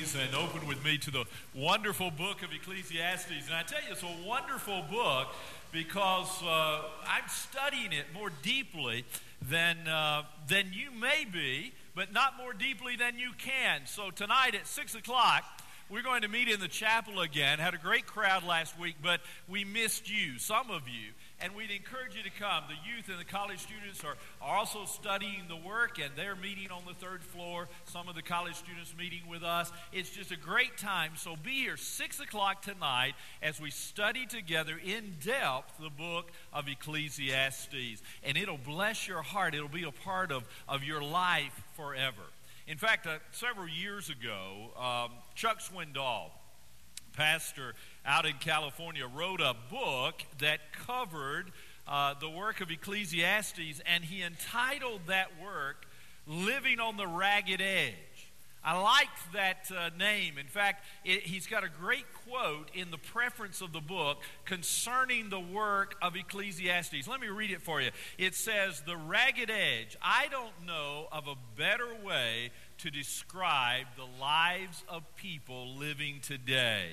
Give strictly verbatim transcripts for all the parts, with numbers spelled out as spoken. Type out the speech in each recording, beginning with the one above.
please, and open with me to the wonderful book of Ecclesiastes. And I tell you, it's a wonderful book because uh, I'm studying it more deeply than, uh, than you may be, but not more deeply than you can. So tonight at six o'clock, we're going to meet in the chapel again. Had a great crowd last week, but we missed you, some of you. And we'd encourage you to come. The youth and the college students are, are also studying the work, and they're meeting on the third floor. Some of the college students meeting with us. It's just a great time. So be here six o'clock tonight as we study together in depth the book of Ecclesiastes. And it'll bless your heart. It'll be a part of, of your life forever. In fact, uh, several years ago, um, Chuck Swindoll, pastor out in California, wrote a book that covered uh, the work of Ecclesiastes, and he entitled that work, Living on the Ragged Edge. I liked that uh, name. In fact, it, he's got a great quote in the preface of the book concerning the work of Ecclesiastes. Let me read it for you. It says, "The ragged edge, I don't know of a better way to describe the lives of people living today.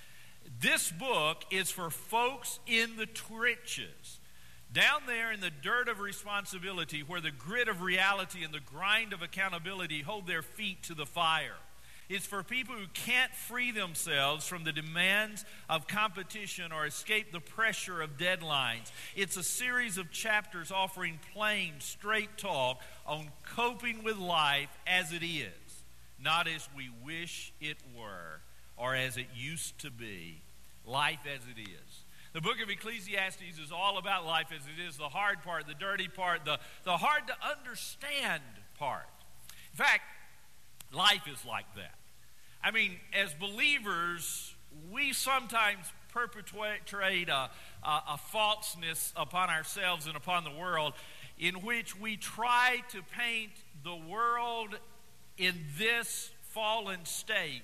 This book is for folks in the trenches, down there in the dirt of responsibility, where the grit of reality and the grind of accountability hold their feet to the fire. It's for people who can't free themselves from the demands of competition or escape the pressure of deadlines. It's a series of chapters offering plain, straight talk on coping with life as it is, not as we wish it were or as it used to be. Life as it is." The book of Ecclesiastes is all about life as it is, the hard part, the dirty part, the, the hard to understand part. In fact, life is like that. I mean, as believers, we sometimes perpetrate a, a, a falseness upon ourselves and upon the world in which we try to paint the world in this fallen state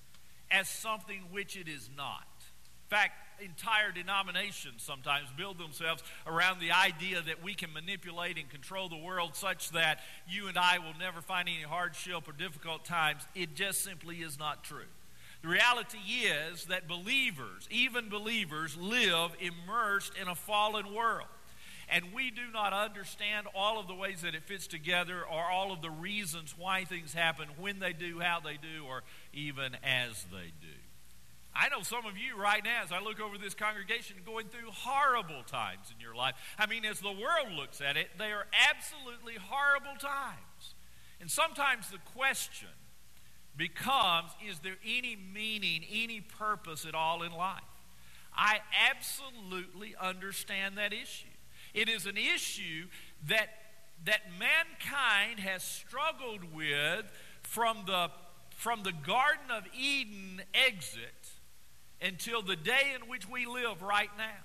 as something which it is not. In fact, entire denominations sometimes build themselves around the idea that we can manipulate and control the world such that you and I will never find any hardship or difficult times. It just simply is not true. The reality is that believers, even believers, live immersed in a fallen world. And we do not understand all of the ways that it fits together or all of the reasons why things happen, when they do, how they do, or even as they do. I know some of you right now, as I look over this congregation, going through horrible times in your life. I mean, as the world looks at it, they are absolutely horrible times. And sometimes the question becomes, is there any meaning, any purpose at all in life? I absolutely understand that issue. It is an issue that, that mankind has struggled with from the, from the Garden of Eden exit until the day in which we live right now.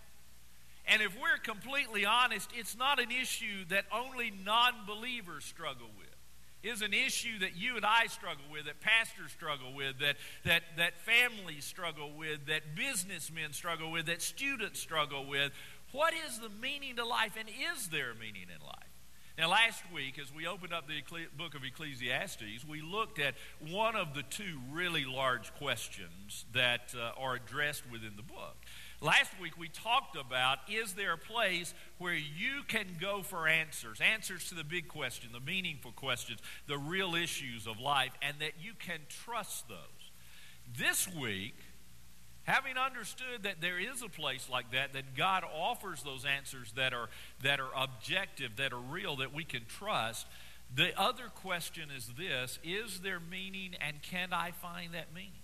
And if we're completely honest, it's not an issue that only non-believers struggle with. It's an issue that you and I struggle with, that pastors struggle with, that, that, that families struggle with, that businessmen struggle with, that students struggle with. What is the meaning to life, and is there a meaning in life? Now, last week, as we opened up the book of Ecclesiastes, we looked at one of the two really large questions that uh, are addressed within the book. Last week, we talked about, is there a place where you can go for answers, answers to the big question, the meaningful questions, the real issues of life, and that you can trust those. This week, having understood that there is a place like that, that God offers those answers that are that are objective, that are real, that we can trust, the other question is this: is there meaning, and can I find that meaning?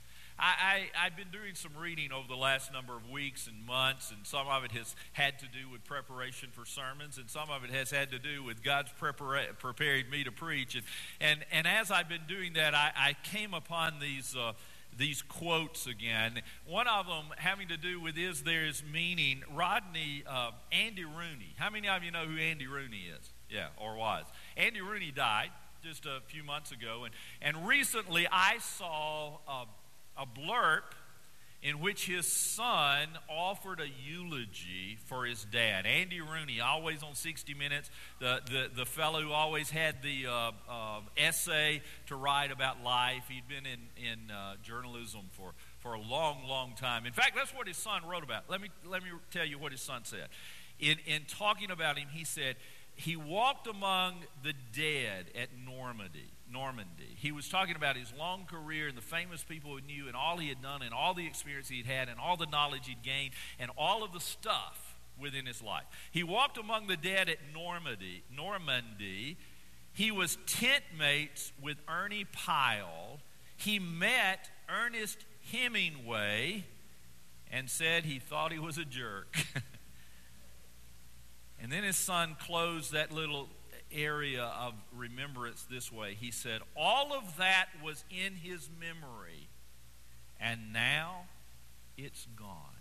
I, I, I've been doing some reading over the last number of weeks and months, and some of it has had to do with preparation for sermons, and some of it has had to do with God's prepara- preparing me to preach. And, and, and as I've been doing that, I, I came upon these... Uh, These quotes again. One of them having to do with is there's meaning. Rodney, uh, Andy Rooney. How many of you know who Andy Rooney is? Yeah, or was. Andy Rooney died just a few months ago. And, and recently I saw a, a blurb in which his son offered a eulogy for his dad. Andy Rooney, always on sixty minutes, the, the, the fellow who always had the uh, uh, essay to write about life. He'd been in, in uh, journalism for, for a long, long time. In fact, that's what his son wrote about. Let me, let me tell you what his son said. In, in talking about him, he said, he walked among the dead at Normandy. Normandy. He was talking about his long career and the famous people he knew and all he had done and all the experience he'd had and all the knowledge he'd gained and all of the stuff within his life. He walked among the dead at Normandy. Normandy. He was tent mates with Ernie Pyle. He met Ernest Hemingway and said he thought he was a jerk. And then his son closed that little area of remembrance this way. He said, all of that was in his memory, and now it's gone.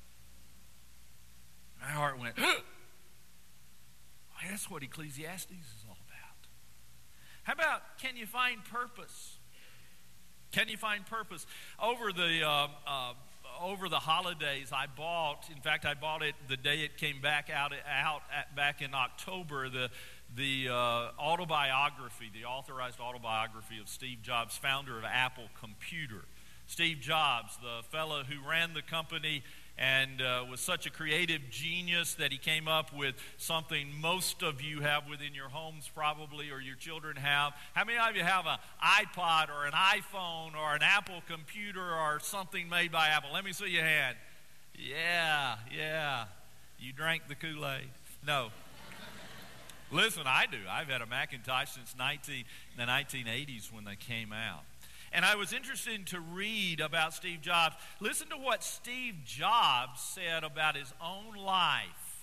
My heart went, oh, that's what Ecclesiastes is all about. How about, can you find purpose? Can you find purpose? Over the uh, uh, over the holidays, I bought, in fact, I bought it the day it came back out, out at, back in October, the the uh, autobiography, the authorized autobiography of Steve Jobs, founder of Apple Computer. Steve Jobs, the fellow who ran the company and uh, was such a creative genius that he came up with something most of you have within your homes probably, or your children have. How many of you have an iPod or an iPhone or an Apple computer or something made by Apple? Let me see your hand. Yeah, yeah. You drank the Kool-Aid. No. Listen, I do. I've had a Macintosh since nineteen, the nineteen eighties when they came out. And I was interested to read about Steve Jobs. Listen to what Steve Jobs said about his own life.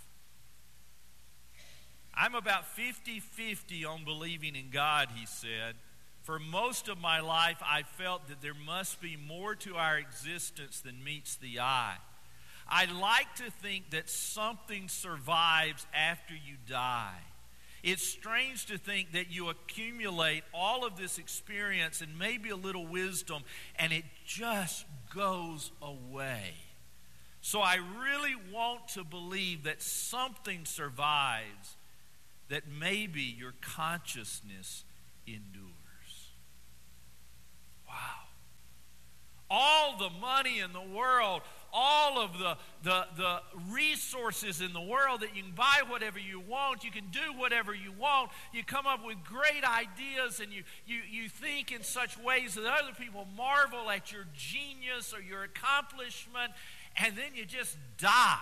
I'm about fifty-fifty on believing in God, he said. For most of my life, I felt that there must be more to our existence than meets the eye. I like to think that something survives after you die. It's strange to think that you accumulate all of this experience and maybe a little wisdom, and it just goes away. So I really want to believe that something survives, that maybe your consciousness endures. Wow. All the money in the world, all of the, the, the resources in the world that you can buy whatever you want, you can do whatever you want, you come up with great ideas and you, you, you think in such ways that other people marvel at your genius or your accomplishment, and then you just die.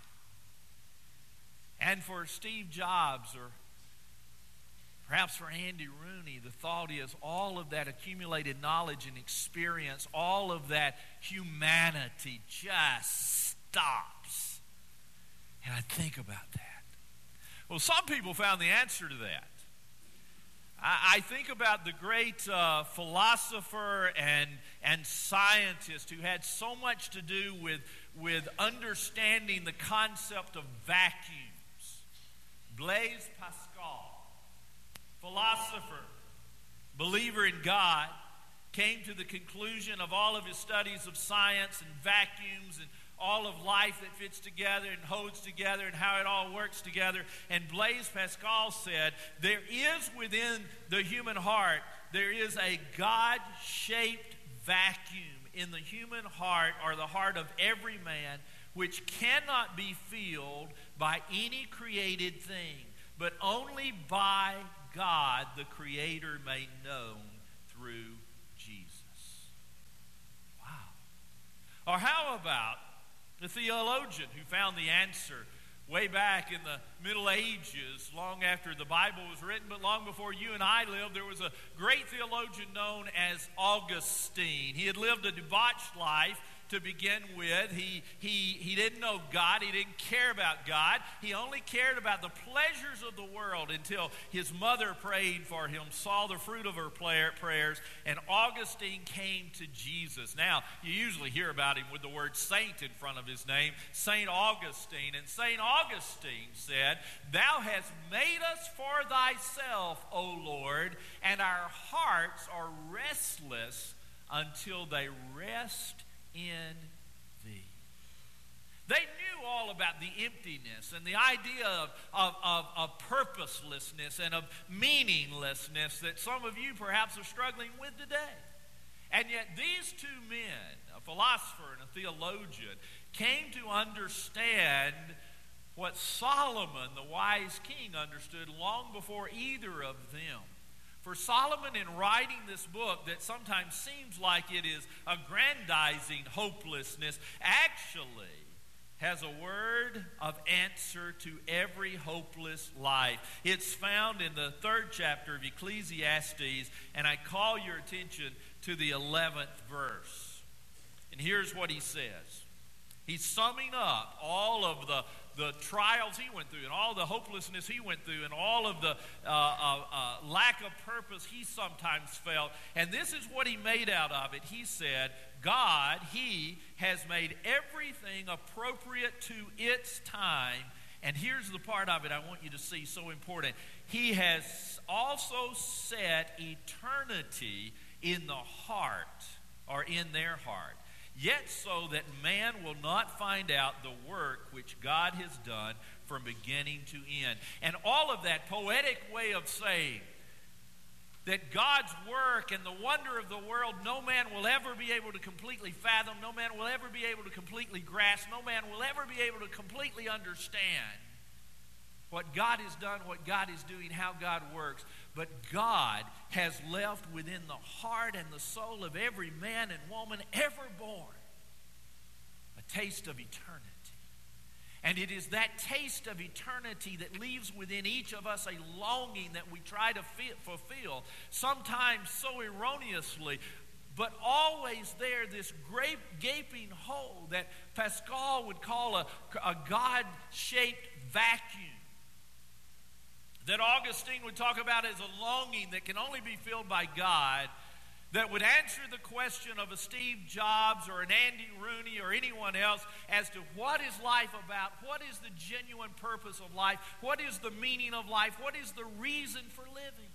And for Steve Jobs, or perhaps for Andy Rooney, the thought is all of that accumulated knowledge and experience, all of that humanity just stops. And I think about that. Well, some people found the answer to that. I, I think about the great uh, philosopher and, and scientist who had so much to do with, with understanding the concept of vacuums. Blaise Pascal. Philosopher, believer in God, came to the conclusion of all of his studies of science and vacuums and all of life that fits together and holds together and how it all works together. And Blaise Pascal said, there is within the human heart, there is a God-shaped vacuum in the human heart, or the heart of every man, which cannot be filled by any created thing, but only by God, the Creator, made known through Jesus. Wow. Or how about the theologian who found the answer way back in the Middle Ages, long after the Bible was written, but long before you and I lived? There was a great theologian known as Augustine. He had lived a debauched life to begin with. He, he, he didn't know God. He didn't care about God. He only cared about the pleasures of the world until his mother prayed for him, saw the fruit of her prayers, and Augustine came to Jesus. Now, you usually hear about him with the word saint in front of his name, Saint Augustine. And Saint Augustine said, "Thou hast made us for thyself, O Lord, and our hearts are restless until they rest in thee. They knew all about the emptiness and the idea of, of, of, of purposelessness and of meaninglessness that some of you perhaps are struggling with today. And yet these two men, a philosopher and a theologian, came to understand what Solomon, the wise king, understood long before either of them. For Solomon, in writing this book that sometimes seems like it is aggrandizing hopelessness, actually has a word of answer to every hopeless life. It's found in the third chapter of Ecclesiastes, and I call your attention to the eleventh verse. And here's what he says. He's summing up all of the, the trials he went through and all the hopelessness he went through and all of the uh, uh, uh, lack of purpose he sometimes felt. And this is what he made out of it. He said, God, He has made everything appropriate to its time. And here's the part of it I want you to see, so important. He has also set eternity in the heart, or in their heart, yet so that man will not find out the work which God has done from beginning to end. And all of that poetic way of saying that God's work and the wonder of the world, no man will ever be able to completely fathom, no man will ever be able to completely grasp, no man will ever be able to completely understand what God has done, what God is doing, how God works. But God has left within the heart and the soul of every man and woman ever born a taste of eternity. And it is that taste of eternity that leaves within each of us a longing that we try to fulfill, sometimes so erroneously, but always there, this great gaping hole that Pascal would call a, a God-shaped vacuum, that Augustine would talk about as a longing that can only be filled by God, that would answer the question of a Steve Jobs or an Andy Rooney or anyone else as to what is life about, what is the genuine purpose of life, what is the meaning of life, what is the reason for living.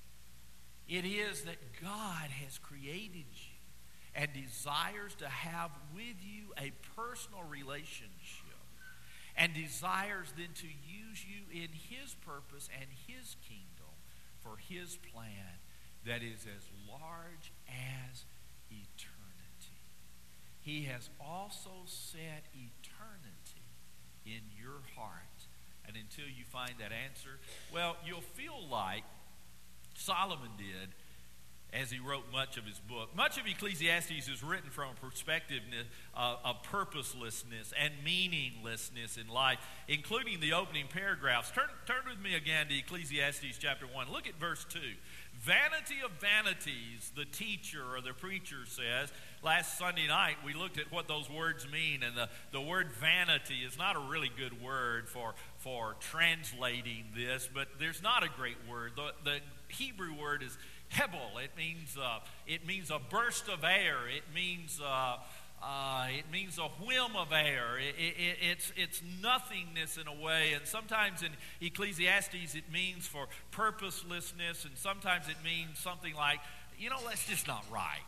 It is that God has created you and desires to have with you a personal relationship, and desires then to use you in His purpose and His kingdom for His plan that is as large as eternity. He has also set eternity in your heart. And until you find that answer, well, you'll feel like Solomon did as he wrote much of his book. Much of Ecclesiastes is written from a perspective uh, of purposelessness and meaninglessness in life, including the opening paragraphs. Turn, turn with me again to Ecclesiastes chapter one. Look at verse two. Vanity of vanities, the teacher or the preacher says. Last Sunday night, we looked at what those words mean, and the, the word vanity is not a really good word for, for translating this, but there's not a great word. The, the Hebrew word is hebel. It means uh, it means a burst of air. It means uh, uh, it means a whim of air. It, it, it's it's nothingness in a way. And sometimes in Ecclesiastes it means for purposelessness, and sometimes it means something like, you know, that's just not right.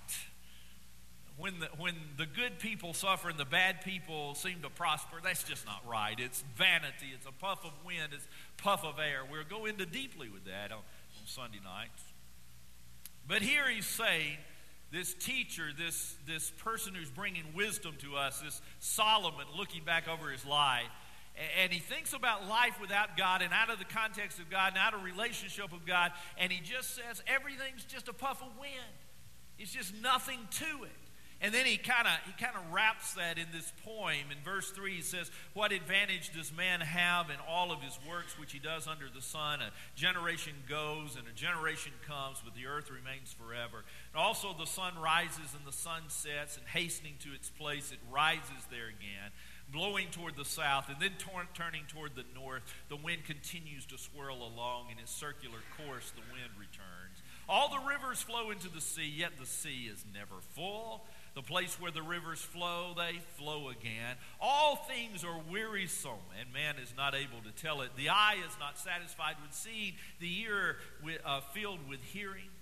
When the, when the good people suffer and the bad people seem to prosper, that's just not right. It's vanity. It's a puff of wind. It's a puff of air. We'll go into deeply with that on, on Sunday nights. But here he's saying, this teacher, this, this person who's bringing wisdom to us, this Solomon looking back over his life, and he thinks about life without God and out of the context of God and out of relationship with God, and he just says everything's just a puff of wind. It's just nothing to it. And then he kind of he kind of wraps that in this poem. In verse three, he says, what advantage does man have in all of his works which he does under the sun? A generation goes and a generation comes, but the earth remains forever. And also the sun rises and the sun sets, and hastening to its place, it rises there again, blowing toward the south, and then tor- turning toward the north. The wind continues to swirl along. In its circular course, the wind returns. All the rivers flow into the sea, yet the sea is never full. The place where the rivers flow, they flow again. All things are wearisome, and man is not able to tell it. The eye is not satisfied with seeing, the ear with, uh, filled with hearing.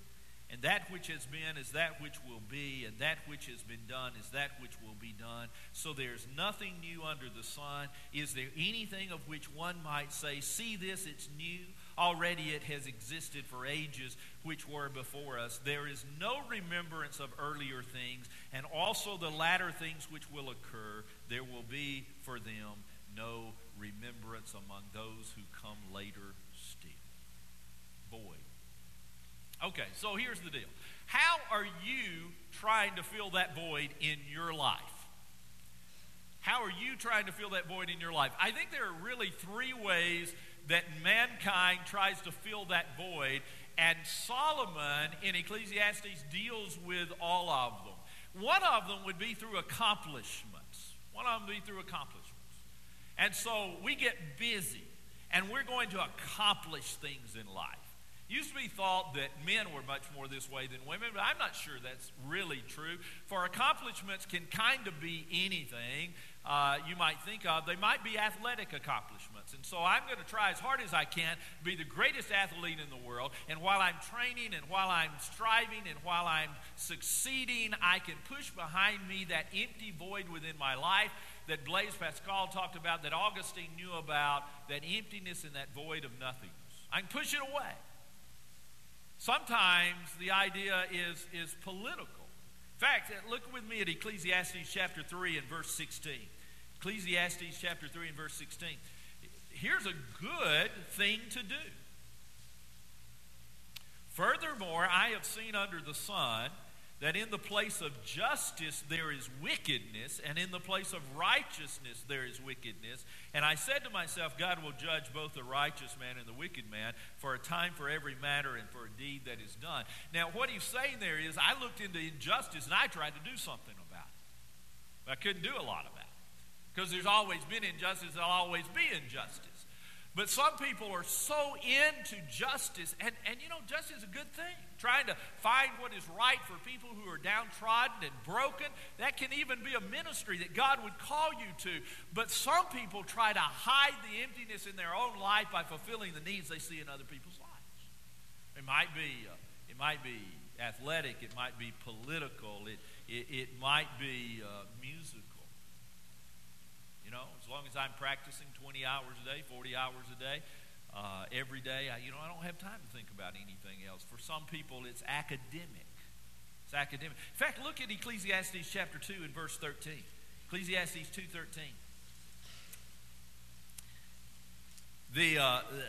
And that which has been is that which will be, and that which has been done is that which will be done. So there's nothing new under the sun. Is there anything of which one might say, see this, it's new? Already it has existed for ages which were before us. There is no remembrance of earlier things, and also the latter things which will occur. There will be for them no remembrance among those who come later still. Void. Okay, so here's the deal. How are you trying to fill that void in your life? How are you trying to fill that void in your life? I think there are really three ways that mankind tries to fill that void, and Solomon in Ecclesiastes deals with all of them. One of them would be through accomplishments. One of them would be through accomplishments. And so we get busy, and we're going to accomplish things in life. It used to be thought that men were much more this way than women, but I'm not sure that's really true. For accomplishments can kind of be anything uh, you might think of. They might be athletic accomplishments. And so I'm going to try as hard as I can to be the greatest athlete in the world. And while I'm training and while I'm striving and while I'm succeeding, I can push behind me that empty void within my life that Blaise Pascal talked about, that Augustine knew about, that emptiness and that void of nothingness. I can push it away. Sometimes the idea is, is political. In fact, look with me at Ecclesiastes chapter three and verse sixteen. Ecclesiastes chapter three and verse sixteen. Here's a good thing to do. Furthermore, I have seen under the sun that in the place of justice there is wickedness, and in the place of righteousness there is wickedness. And I said to myself, God will judge both the righteous man and the wicked man for a time for every matter and for a deed that is done. Now, what he's saying there is, I looked into injustice and I tried to do something about it. But I couldn't do a lot about it. Because there's always been injustice, there'll always be injustice. But some people are so into justice, and, and you know, justice is a good thing. Trying to find what is right for people who are downtrodden and broken. That can even be a ministry that God would call you to. But some people try to hide the emptiness in their own life by fulfilling the needs they see in other people's lives. It might be, uh, it might be athletic, it might be political, it, it, it might be uh, musical. You know, as long as I'm practicing twenty hours a day, forty hours a day, uh, every day, I, you know, I don't have time to think about anything else. For some people, it's academic. It's academic. In fact, look at Ecclesiastes chapter two and verse thirteen. Ecclesiastes two thirteen. The, uh, the,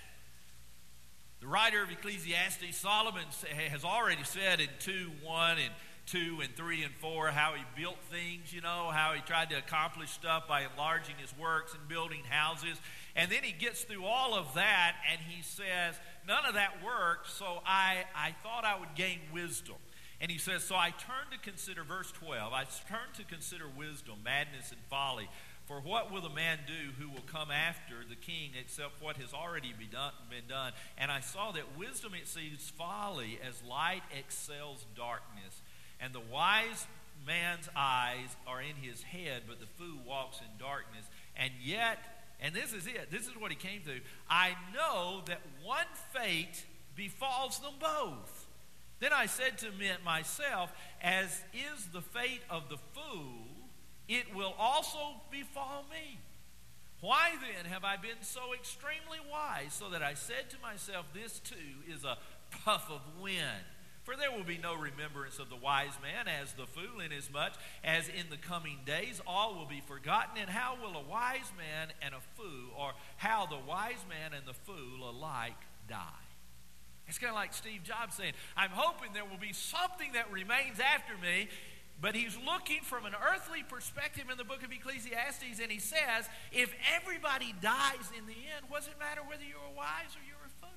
the writer of Ecclesiastes, Solomon, has already said in two one and two and three and four how he built things, you know, how he tried to accomplish stuff by enlarging his works and building houses. And then he gets through all of that and he says, none of that worked, so I, I thought I would gain wisdom. And he says, so I turned to consider, verse twelve, I turned to consider wisdom, madness, and folly. For what will the man do who will come after the king except what has already be done, been done? And I saw that wisdom exceeds folly as light excels darkness. And the wise man's eyes are in his head, but the fool walks in darkness. And yet, and this is it, this is what he came to, I know that one fate befalls them both. Then I said to myself, as is the fate of the fool, it will also befall me. Why then have I been so extremely wise, so that I said to myself, this too is a puff of wind? For there will be no remembrance of the wise man as the fool, inasmuch as in the coming days all will be forgotten. And how will a wise man and a fool, or how the wise man and the fool alike die? It's kind of like Steve Jobs saying, I'm hoping there will be something that remains after me. But he's looking from an earthly perspective in the book of Ecclesiastes, and he says, if everybody dies in the end, what does it matter whether you're wise or you're a fool?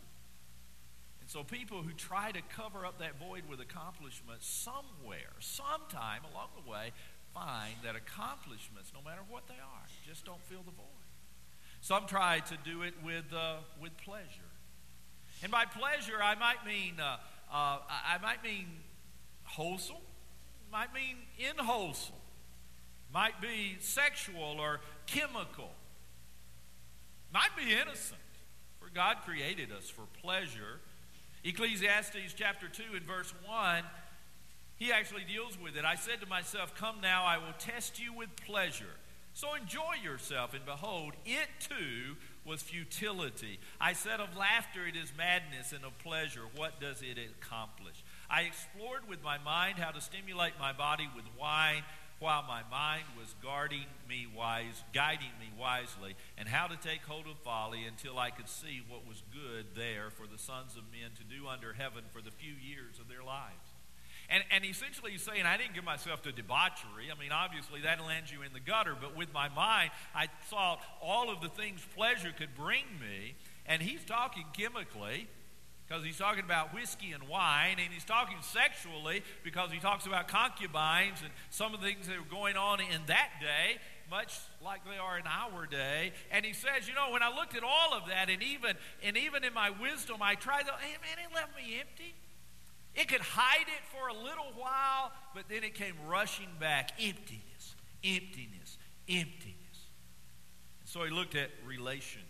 So people who try to cover up that void with accomplishments somewhere, sometime along the way, find that accomplishments, no matter what they are, just don't fill the void. Some try to do it with uh, with pleasure. And by pleasure, I might mean uh, uh, I might mean wholesome, might mean unwholesome, might be sexual or chemical, might be innocent. For God created us for pleasure. Ecclesiastes chapter two and verse one, he actually deals with it. I said to myself, come now, I will test you with pleasure. So enjoy yourself, and behold, it too was futility. I said of laughter, it is madness, and of pleasure, what does it accomplish? I explored with my mind how to stimulate my body with wine, while my mind was guarding me wise, guiding me wisely, and how to take hold of folly until I could see what was good there for the sons of men to do under heaven for the few years of their lives. And, and essentially he's saying, I didn't give myself to debauchery. I mean, obviously that lands you in the gutter, but with my mind, I thought all of the things pleasure could bring me, and he's talking chemically, because he's talking about whiskey and wine, and he's talking sexually because he talks about concubines and some of the things that were going on in that day, much like they are in our day. And he says, you know, when I looked at all of that, and even and even in my wisdom, I tried to, hey man, it left me empty. It could hide it for a little while, but then it came rushing back. Emptiness, emptiness, emptiness. And so he looked at relationships.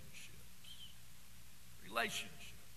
Relationships.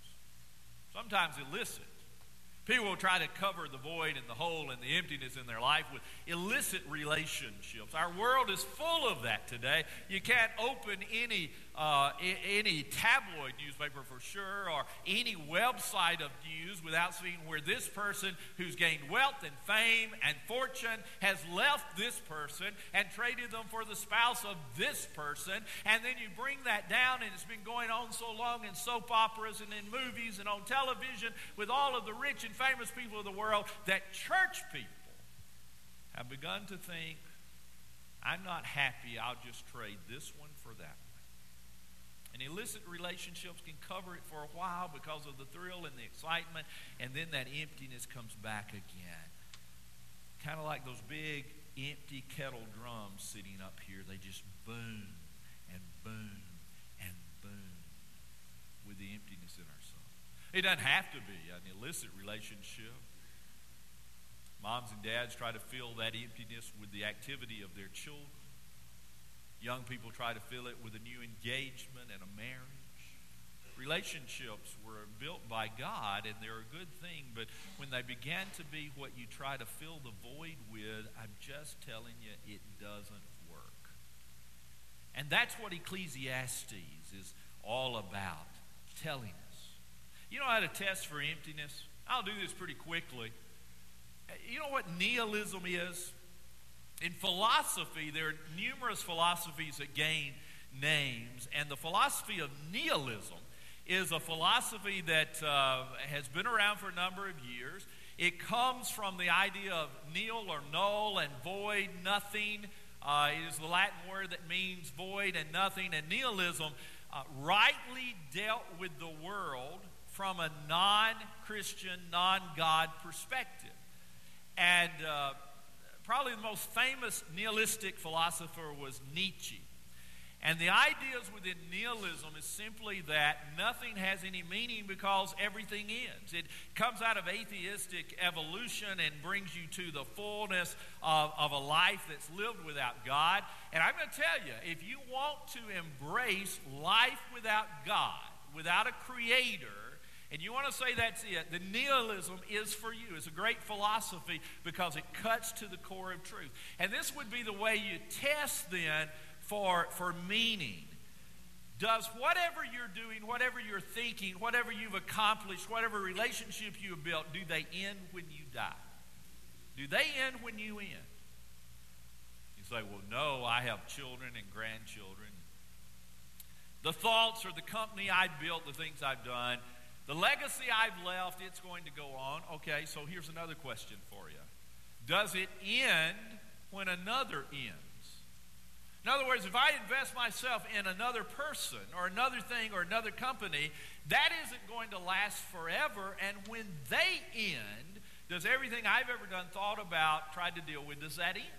Sometimes illicit. People will try to cover the void and the hole and the emptiness in their life with illicit relationships. Our world is full of that today. You can't open any uh, any tabloid newspaper for sure, or any website of news without seeing where this person who's gained wealth and fame and fortune has left this person and traded them for the spouse of this person. And then you bring that down, and it's been going on so long in soap operas and in movies and on television with all of the rich and famous people of the world, that church people have begun to think, I'm not happy, I'll just trade this one for that one. And illicit relationships can cover it for a while because of the thrill and the excitement, and then that emptiness comes back again. Kind of like those big empty kettle drums sitting up here. They just boom and boom and boom with the emptiness in our soul. It doesn't have to be an illicit relationship. Moms and dads try to fill that emptiness with the activity of their children. Young people try to fill it with a new engagement and a marriage. Relationships were built by God, and they're a good thing, but when they began to be what you try to fill the void with, I'm just telling you, it doesn't work. And that's what Ecclesiastes is all about, telling us. You know how to test for emptiness? I'll do this pretty quickly. You know what nihilism is? In philosophy, there are numerous philosophies that gain names, and the philosophy of nihilism is a philosophy that uh, has been around for a number of years. It comes from the idea of nihil or null and void, nothing. Uh, it is the Latin word that means void and nothing, and nihilism uh, rightly dealt with the world from a non-Christian, non-God perspective. And uh, probably the most famous nihilistic philosopher was Nietzsche. And the ideas within nihilism is simply that nothing has any meaning because everything ends. It comes out of atheistic evolution and brings you to the fullness of, of a life that's lived without God. And I'm going to tell you, if you want to embrace life without God, without a creator, and you want to say that's it, the nihilism is for you. It's a great philosophy because it cuts to the core of truth. And this would be the way you test then for, for meaning. Does whatever you're doing, whatever you're thinking, whatever you've accomplished, whatever relationship you have built, do they end when you die? Do they end when you end? You say, well, no, I have children and grandchildren. The thoughts or the company I built, the things I've done, the legacy I've left, it's going to go on. Okay, so here's another question for you. Does it end when another ends? In other words, if I invest myself in another person or another thing or another company, that isn't going to last forever. And when they end, does everything I've ever done, thought about, tried to deal with, does that end?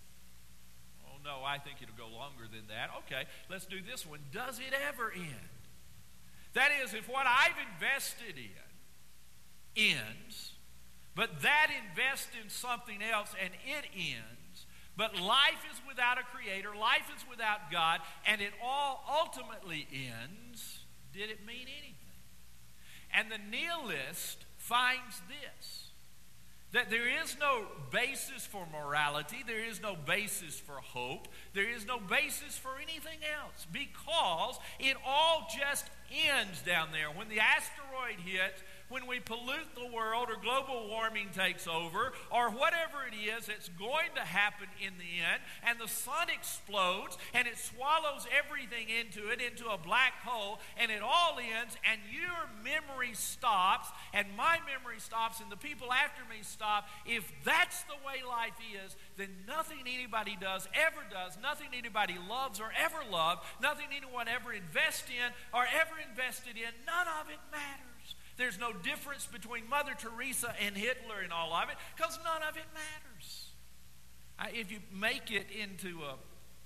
Oh, no, I think it'll go longer than that. Okay, let's do this one. Does it ever end? That is, if what I've invested in ends, but that invests in something else and it ends, but life is without a creator, life is without God, and it all ultimately ends, did it mean anything? And the nihilist finds this, that there is no basis for morality, there is no basis for hope, there is no basis for anything else, because it all just ends down there. When the asteroid hits, when we pollute the world, or global warming takes over, or whatever it is that's going to happen in the end, and the sun explodes and it swallows everything into it, into a black hole, and it all ends, and your memory stops, and my memory stops, and the people after me stop. If that's the way life is, then nothing anybody does ever does, nothing anybody loves or ever loved, nothing anyone ever invests in or ever invested in, none of it matters. There's no difference between Mother Teresa and Hitler and all of it, because none of it matters. I, if you make it into a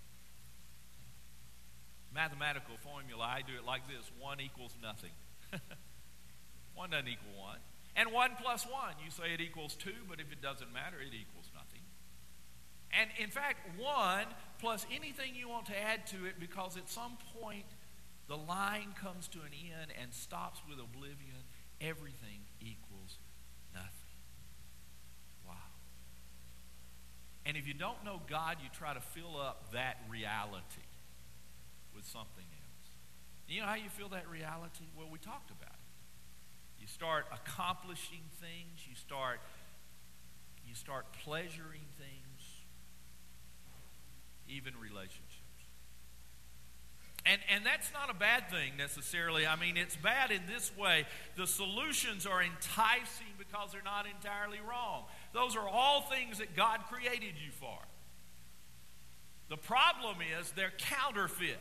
mathematical formula, I do it like this: one equals nothing. One doesn't equal one. And one plus one, you say it equals two, but if it doesn't matter, it equals nothing. And in fact, one plus anything you want to add to it, because at some point the line comes to an end and stops with oblivion. Everything equals nothing. Wow. And if you don't know God, you try to fill up that reality with something else. You know how you fill that reality? Well, we talked about it. You start accomplishing things. You start, you start pleasuring things, even relationships. And, and that's not a bad thing necessarily. I mean, it's bad in this way. The solutions are enticing because they're not entirely wrong. Those are all things that God created you for. The problem is they're counterfeit.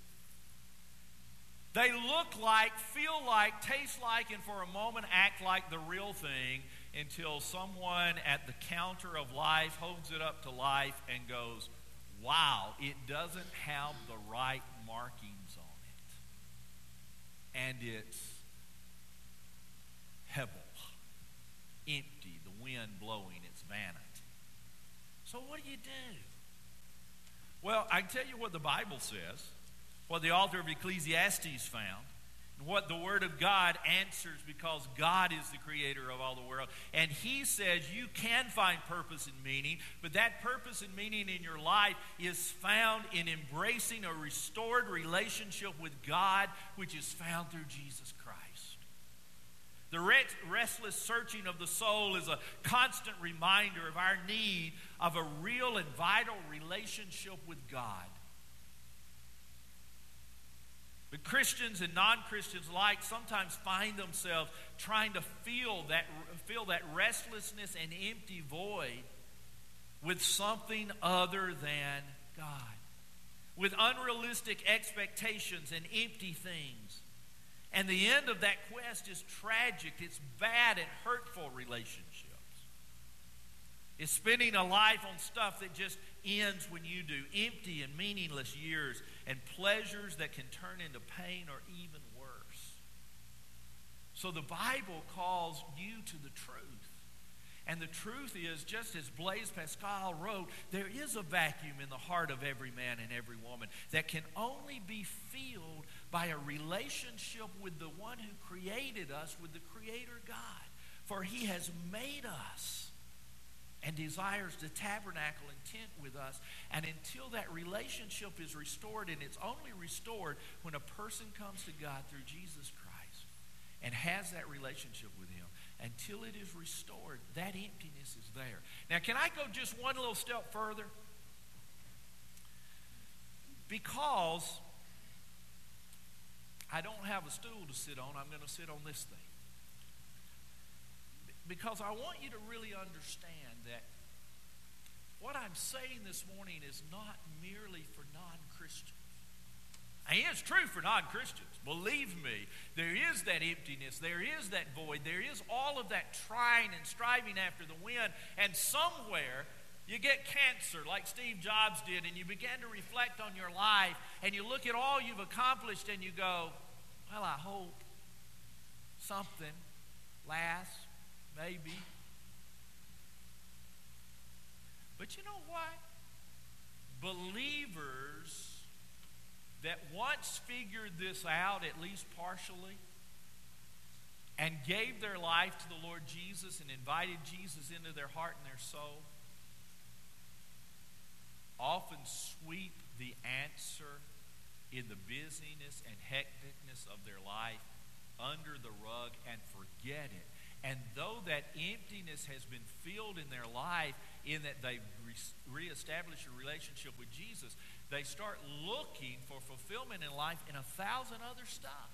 They look like, feel like, taste like, and for a moment act like the real thing, until someone at the counter of life holds it up to life and goes, wow, it doesn't have the right markings on it. And it's pebble, empty, the wind blowing, it's vanity. So what do you do? Well, I can tell you what the Bible says, what the author of Ecclesiastes found, and what the Word of God answers, because God is the creator of all the world. And He says you can find purpose and meaning, but that purpose and meaning in your life is found in embracing a restored relationship with God, which is found through Jesus Christ. The restless searching of the soul is a constant reminder of our need of a real and vital relationship with God. But Christians and non-Christians alike sometimes find themselves trying to feel that, feel that restlessness and empty void with something other than God, with unrealistic expectations and empty things. And the end of that quest is tragic. It's bad and hurtful relationships. It's spending a life on stuff that just ends when you do, empty and meaningless years and pleasures that can turn into pain or even worse. So the Bible calls you to the truth. And the truth is, just as Blaise Pascal wrote, there is a vacuum in the heart of every man and every woman that can only be filled by a relationship with the one who created us, with the Creator God. For He has made us and desires to tabernacle and tent with us. And until that relationship is restored, and it's only restored when a person comes to God through Jesus Christ and has that relationship with Him, until it is restored, that emptiness is there. Now, can I go just one little step further? Because I don't have a stool to sit on, I'm going to sit on this thing. Because I want you to really understand that what I'm saying this morning is not merely for non-Christians. And it's true for non-Christians. Believe me, there is that emptiness, there is that void, there is all of that trying and striving after the wind, and somewhere you get cancer like Steve Jobs did, and you begin to reflect on your life, and you look at all you've accomplished, and you go, well, I hope something lasts. Maybe. But you know what? Believers that once figured this out, at least partially, and gave their life to the Lord Jesus and invited Jesus into their heart and their soul often sweep the answer in the busyness and hecticness of their life under the rug and forget it. And though that emptiness has been filled in their life, in that they've re- reestablished a relationship with Jesus, they start looking for fulfillment in life in a thousand other stuff.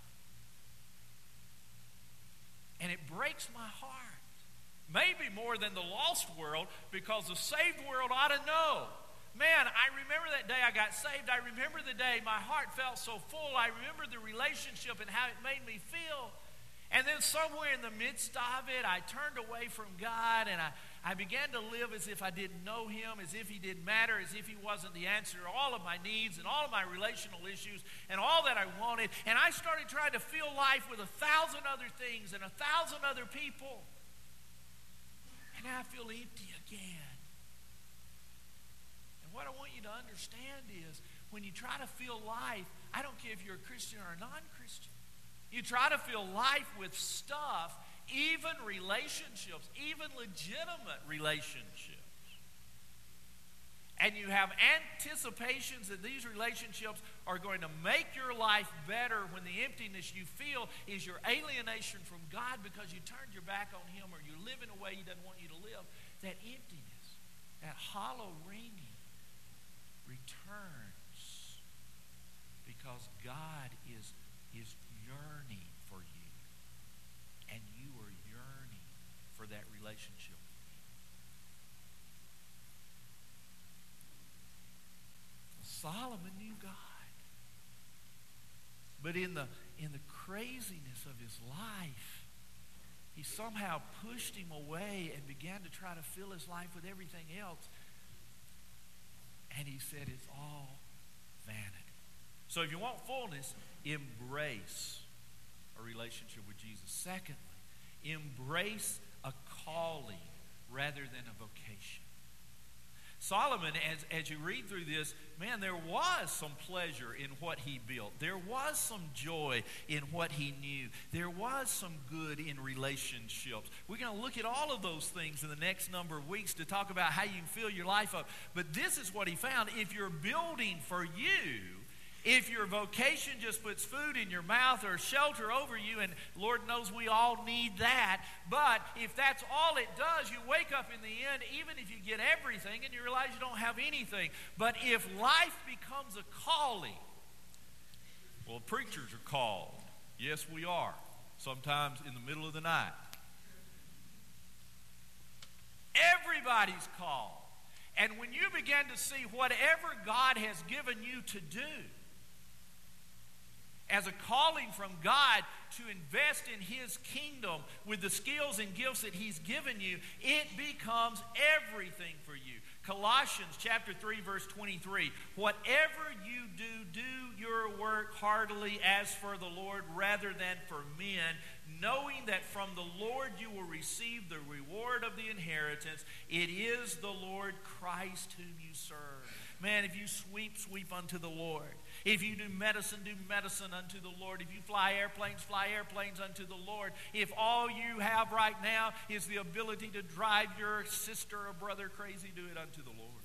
And it breaks my heart. Maybe more than the lost world, because the saved world ought to know. Man, I remember that day I got saved. I remember the day my heart felt so full. I remember the relationship and how it made me feel. And then somewhere in the midst of it, I turned away from God, and I, I began to live as if I didn't know Him, as if He didn't matter, as if He wasn't the answer to all of my needs and all of my relational issues and all that I wanted. And I started trying to fill life with a thousand other things and a thousand other people. And now I feel empty again. And what I want you to understand is, when you try to fill life, I don't care if you're a Christian or a non-Christian, you try to fill life with stuff, even relationships, even legitimate relationships. And you have anticipations that these relationships are going to make your life better, when the emptiness you feel is your alienation from God because you turned your back on Him, or you live in a way He doesn't want you to live. That emptiness, that hollow ringing returns because God is, is yearning for you, and you are yearning for that relationship with Him. Solomon knew God, but in the in the craziness of his life, he somehow pushed Him away and began to try to fill his life with everything else. And he said, it's all vanity. So if you want fullness, embrace a relationship with Jesus. Secondly, embrace a calling rather than a vocation. Solomon, as, as you read through this, man, there was some pleasure in what he built. There was some joy in what he knew. There was some good in relationships. We're going to look at all of those things in the next number of weeks to talk about how you can fill your life up. But this is what he found. If you're building for you, if your vocation just puts food in your mouth or shelter over you, and Lord knows we all need that, but if that's all it does, you wake up in the end, even if you get everything, and you realize you don't have anything. But if life becomes a calling, well, preachers are called. Yes, we are. Sometimes in the middle of the night. Everybody's called. And when you begin to see whatever God has given you to do as a calling from God to invest in His kingdom with the skills and gifts that He's given you, it becomes everything for you. Colossians chapter three, verse twenty-three. Whatever you do, do your work heartily as for the Lord rather than for men, knowing that from the Lord you will receive the reward of the inheritance. It is the Lord Christ whom you serve. Man, if you sweep, sweep unto the Lord. If you do medicine, do medicine unto the Lord. If you fly airplanes, fly airplanes unto the Lord. If all you have right now is the ability to drive your sister or brother crazy, do it unto the Lord.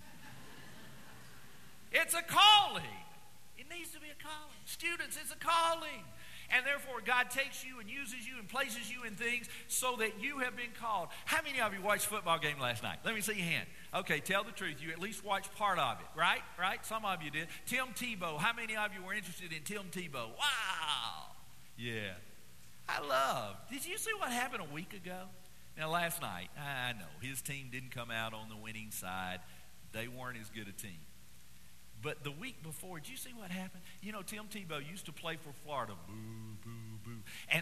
It's a calling. It needs to be a calling. Students, it's a calling. And therefore, God takes you and uses you and places you in things so that you have been called. How many of you watched a football game last night? Let me see your hand. Okay, tell the truth. You at least watched part of it, right? Right? Some of you did. Tim Tebow. How many of you were interested in Tim Tebow? Wow. Yeah. I love. Did you see what happened a week ago? Now, last night, I know, his team didn't come out on the winning side. They weren't as good a team. But the week before, did you see what happened? You know, Tim Tebow used to play for Florida. Boo, boo, boo. And,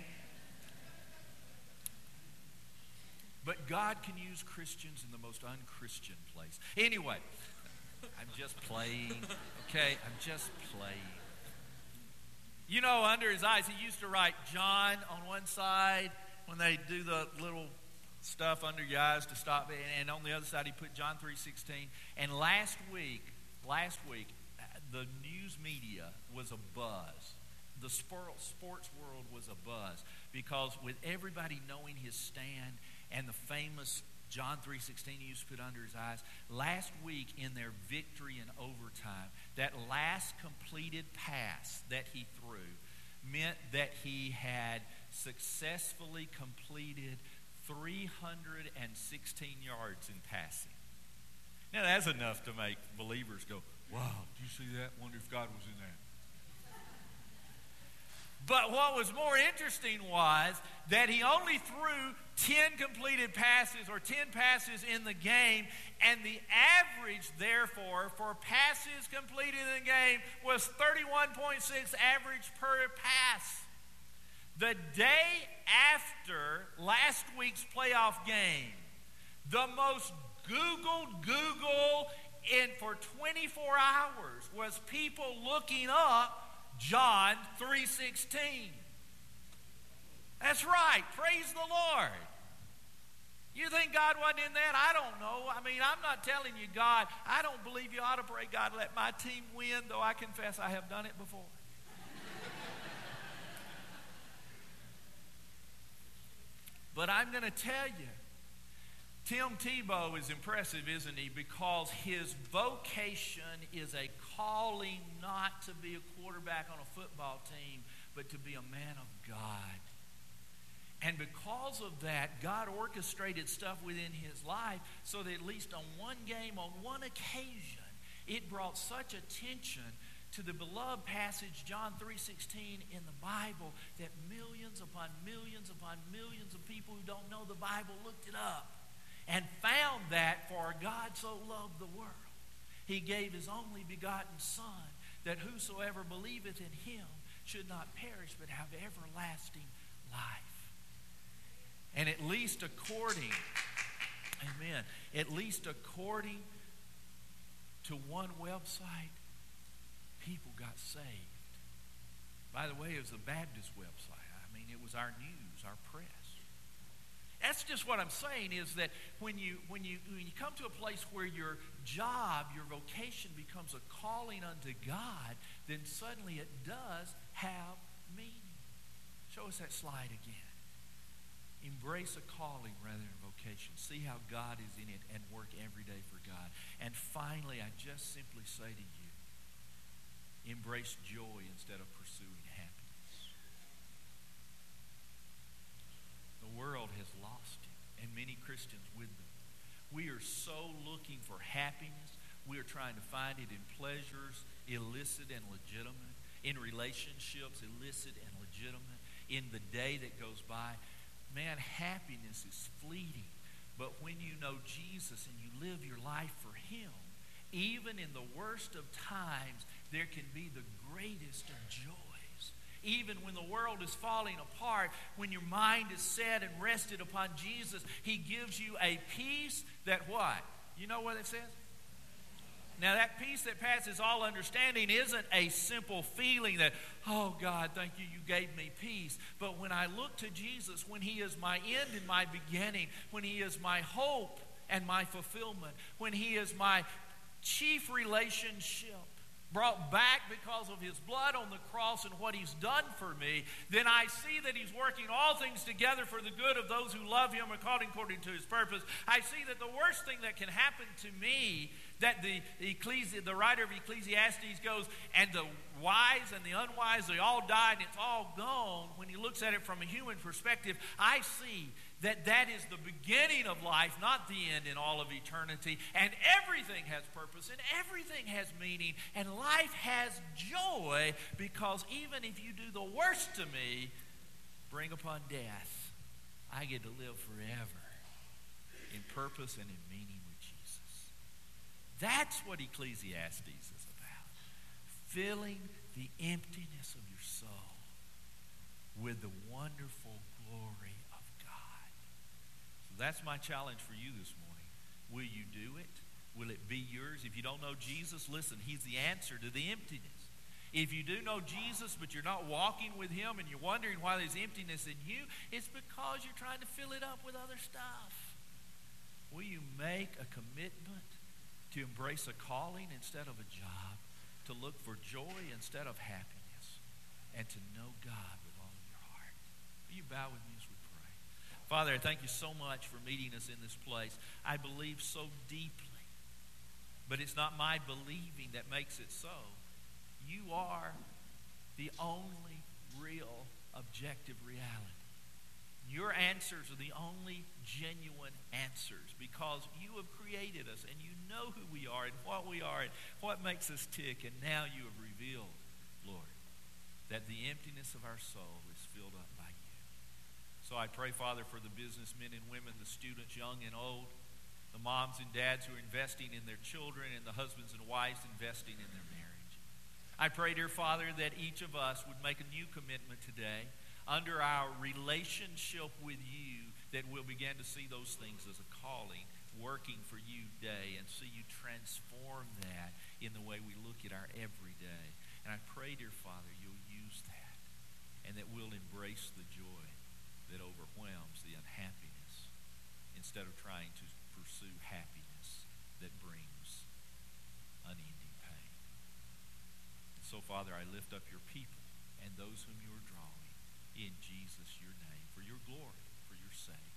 but God can use Christians in the most unchristian place. Anyway, I'm just playing, okay? I'm just playing. You know, under his eyes, he used to write John on one side when they do the little stuff under your eyes to stop it. And on the other side, he put John three sixteen. And last week, Last week, the news media was abuzz the sports world was abuzz because with everybody knowing his stand and the famous John three sixteen he used to put under his eyes, last week in their victory in overtime, that last completed pass that he threw meant that he had successfully completed three hundred sixteen yards in passing. Now that's enough to make believers go, wow, did you see that? Wonder if God was in that. But what was more interesting was that he only threw ten completed passes or ten passes in the game, and the average, therefore, for passes completed in the game was thirty-one point six average per pass. The day after last week's playoff game, the most Googled Google in for twenty-four hours was people looking up John three sixteen. That's right. Praise the Lord. You think God wasn't in that? I don't know. I mean, I'm not telling you, God, I don't believe you ought to pray, God, let my team win, though I confess I have done it before. But I'm going to tell you, Tim Tebow is impressive, isn't he? Because his vocation is a calling not to be a quarterback on a football team, but to be a man of God. And because of that, God orchestrated stuff within his life so that at least on one game, on one occasion, it brought such attention to the beloved passage, John three sixteen in the Bible, that millions upon millions upon millions of people who don't know the Bible looked it up and found that for God so loved the world, he gave his only begotten Son, that whosoever believeth in him should not perish but have everlasting life. And at least according, amen, at least according to one website, people got saved. By the way, it was a Baptist website. I mean, it was our news, our press. That's just what I'm saying, is that when you when you when you come to a place where your job, your vocation becomes a calling unto God, then suddenly it does have meaning. Show us that slide again. Embrace a calling rather than vocation. See how God is in it and work every day for God. And finally, I just simply say to you, embrace joy instead of pursuing happiness. The world has lost it, and many Christians with them. We are so looking for happiness. We are trying to find it in pleasures, illicit and legitimate, in relationships, illicit and legitimate, in the day that goes by. Man, happiness is fleeting. But when you know Jesus and you live your life for him, even in the worst of times, there can be the greatest of joys. Even when the world is falling apart, when your mind is set and rested upon Jesus, he gives you a peace that what? You know what it says? Now, that peace that passes all understanding isn't a simple feeling that, oh, God, thank you, you gave me peace. But when I look to Jesus, when he is my end and my beginning, when he is my hope and my fulfillment, when he is my chief relationship, brought back because of his blood on the cross and what he's done for me, then I see that he's working all things together for the good of those who love him according, according to his purpose. I see that the worst thing that can happen to me, that the, the, Ecclesi- the writer of Ecclesiastes goes, and the wise and the unwise, they all died and it's all gone. When he looks at it from a human perspective, I see that that is the beginning of life, not the end in all of eternity. And everything has purpose and everything has meaning. And life has joy, because even if you do the worst to me, bring upon death, I get to live forever in purpose and in meaning with Jesus. That's what Ecclesiastes is about. Filling the emptiness of your soul with the wonderful glory of God. So that's my challenge for you this morning. Will you do it? Will it be yours? If you don't know Jesus, listen, he's the answer to the emptiness. If you do know Jesus, but you're not walking with him and you're wondering why there's emptiness in you, it's because you're trying to fill it up with other stuff. Will you make a commitment to embrace a calling instead of a job, to look for joy instead of happiness, and to know God with all of your heart. Will you bow with me as we pray? Father, I thank you so much for meeting us in this place. I believe so deeply, but it's not my believing that makes it so. You are the only real objective reality. Your answers are the only genuine answers because you have created us and you know who we are and what we are and what makes us tick. And now you have revealed, Lord, that the emptiness of our soul is filled up by you. So I pray, Father, for the businessmen and women, the students, young and old, the moms and dads who are investing in their children and the husbands and wives investing in their marriage. I pray, dear Father, that each of us would make a new commitment today under our relationship with you, that we'll begin to see those things as a calling, working for you day, and see you transform that in the way we look at our everyday. And I pray, dear Father, you'll use that, and that we'll embrace the joy that overwhelms the unhappiness instead of trying to pursue happiness that brings unending pain. So, Father, I lift up your people and those whom you are drawing in Jesus, your name, for your glory, for your sake.